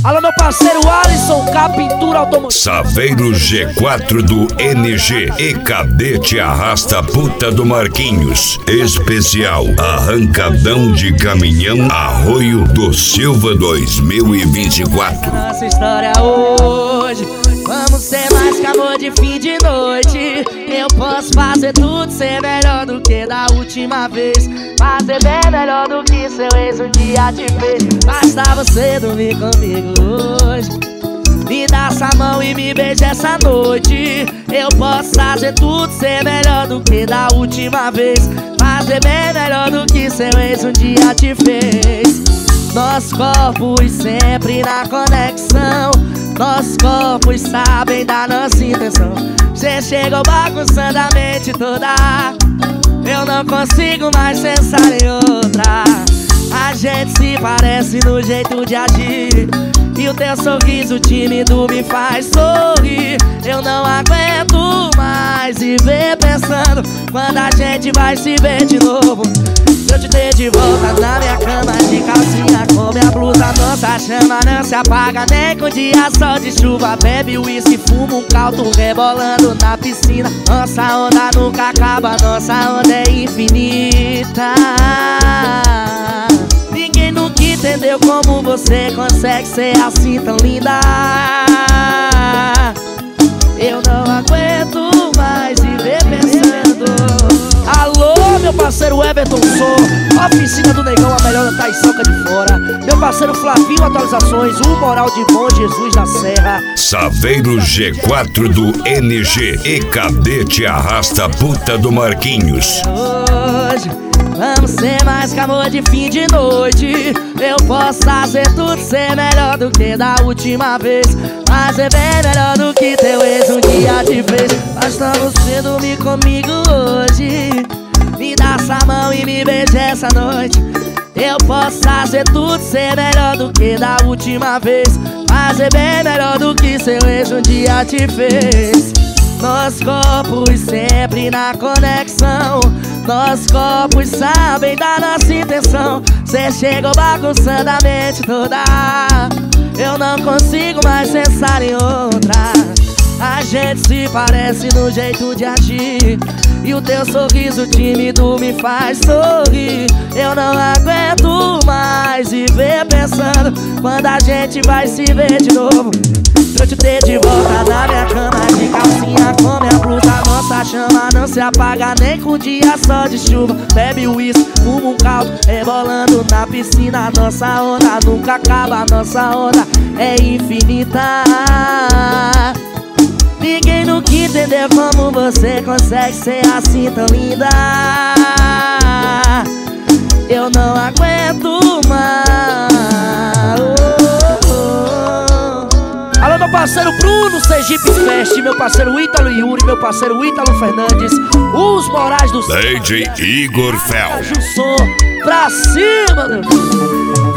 Alô, meu parceiro Alisson, Pintura Automotiva. Saveiro G4 do NG e Cadete Arrasta Puta do Marquinhos. Especial Arrancadão de Caminhão Arroio do Silva 2024. Nossa história hoje, vamos ser mais que amor de fim de noite. Eu posso fazer tudo, ser melhor do que da última vez. Fazer bem melhor do que seu ex um dia te fez. Basta você dormir comigo hoje, me dá essa mão e me beija essa noite. Eu posso fazer tudo, ser melhor do que da última vez. Fazer bem melhor do que seu ex um dia te fez. Nossos corpos sempre na conexão, nossos corpos sabem da nossa intenção. Cê chegou bagunçando a mente toda, eu não consigo mais pensar em outra. A gente se parece no jeito de agir, e o teu sorriso tímido me faz sorrir. Eu não aguento mais viver pensando quando a gente vai se ver de novo. Se eu te ter de volta na minha cama de calcinha com minha blusa, nossa chama não se apaga nem com dia só de chuva. Bebe uísque, fuma um caldo rebolando na piscina. Nossa onda nunca acaba, nossa onda é infinita. Ninguém nunca entendeu como você consegue ser assim tão linda. Eu não aguento mais viver pensando. Alô, meu parceiro Everton Sou, oficina do Negão, a melhor da Taiçoca de fora. Meu parceiro Flavinho, atualizações, o moral de bom Jesus da Serra. Saveiro G4 do NG e Cadete Arrasta Puta do Marquinhos. Hoje vamos ser mais que amor de fim de noite. Eu posso fazer tudo, ser melhor do que da última vez. Fazer bem melhor do que teu ex um dia te fez. Basta você dormir comigo hoje, me dá essa mão e me beija essa noite. Eu posso fazer tudo, ser melhor do que da última vez. Fazer bem melhor do que seu ex um dia te fez. Nossos corpos sempre na conexão, nossos corpos sabem da nossa intenção. Cê chegou bagunçando a mente toda, eu não consigo mais pensar em outra. A gente se parece no jeito de agir, e o teu sorriso tímido me faz sorrir. Eu não aguento mais viver pensando quando a gente vai se ver de novo. Se eu te ter de volta na minha cama de calcinha com minha blusa, nossa chama não se apaga nem com dia só de chuva. Bebe uísque, fuma um caldo rebolando na piscina. Nossa onda nunca acaba, nossa onda é infinita. Ninguém nunca entendeu como você consegue ser assim tão linda. Eu não aguento mais. Alô, meu parceiro Bruno Sergipe Fest, meu parceiro Ítalo Yuri, meu parceiro Ítalo Fernandes, os Morais do DJ Igor Fel. Pra cima, meu filho.